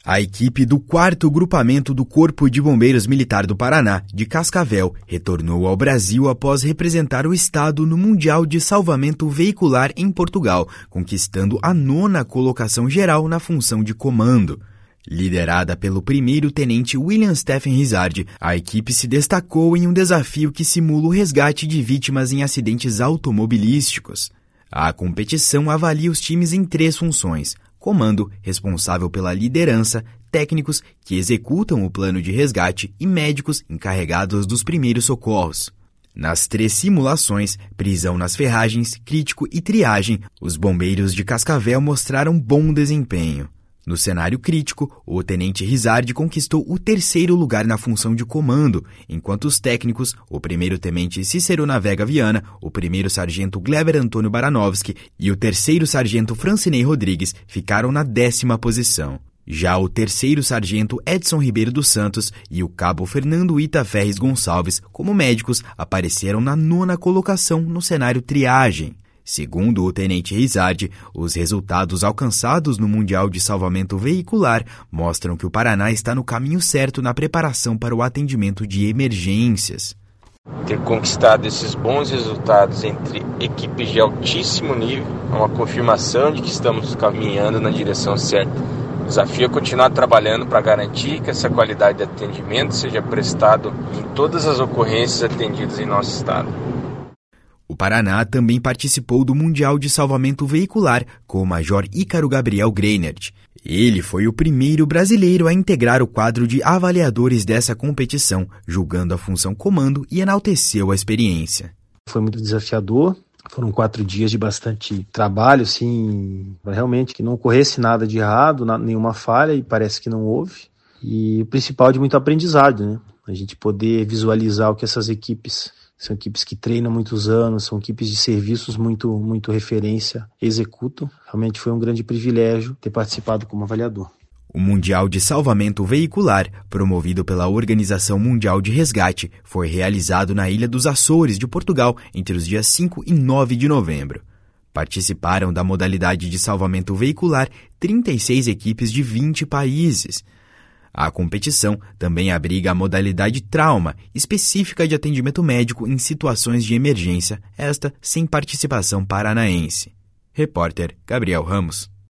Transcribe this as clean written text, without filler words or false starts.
A equipe do 4º Grupamento do Corpo de Bombeiros Militar do Paraná, de Cascavel, retornou ao Brasil após representar o estado no Mundial de Salvamento Veicular em Portugal, conquistando a 9ª colocação geral na função de comando. Liderada pelo 1º Tenente William Stephen Rizardi, a equipe se destacou em um desafio que simula o resgate de vítimas em acidentes automobilísticos. A competição avalia os times em 3 funções: comando, responsável pela liderança, técnicos, que executam o plano de resgate, e médicos, encarregados dos primeiros socorros. Nas 3 simulações, prisão nas ferragens, crítico e triagem, os bombeiros de Cascavel mostraram bom desempenho. No cenário crítico, o tenente Rizardi conquistou o 3º lugar na função de comando, enquanto os técnicos, o 1º tenente Cícero Navega Viana, o 1º sargento Gleber Antônio Baranovski e o 3º sargento Francinei Rodrigues ficaram na 10ª posição. Já o 3º sargento Edson Ribeiro dos Santos e o cabo Fernando Ita Ferres Gonçalves, como médicos, apareceram na 9ª colocação no cenário triagem. Segundo o tenente Rizardi, os resultados alcançados no Mundial de Salvamento Veicular mostram que o Paraná está no caminho certo na preparação para o atendimento de emergências. Ter conquistado esses bons resultados entre equipes de altíssimo nível é uma confirmação de que estamos caminhando na direção certa. O desafio é continuar trabalhando para garantir que essa qualidade de atendimento seja prestado em todas as ocorrências atendidas em nosso estado. O Paraná também participou do Mundial de Salvamento Veicular com o Major Ícaro Gabriel Greinert. Ele foi o primeiro brasileiro a integrar o quadro de avaliadores dessa competição, julgando a função comando, e enalteceu a experiência. Foi muito desafiador, foram 4 dias de bastante trabalho, assim, para realmente que não ocorresse nada de errado, nenhuma falha, e parece que não houve. E o principal de muito aprendizado, né? A gente poder visualizar o que essas equipes... São equipes que treinam há muitos anos, são equipes de serviços muito referência, executam. Realmente foi um grande privilégio ter participado como avaliador. O Mundial de Salvamento Veicular, promovido pela Organização Mundial de Resgate, foi realizado na Ilha dos Açores, de Portugal, entre os dias 5 e 9 de novembro. Participaram da modalidade de salvamento veicular 36 equipes de 20 países. A competição também abriga a modalidade trauma, específica de atendimento médico em situações de emergência, esta sem participação paranaense. Repórter Gabriel Ramos.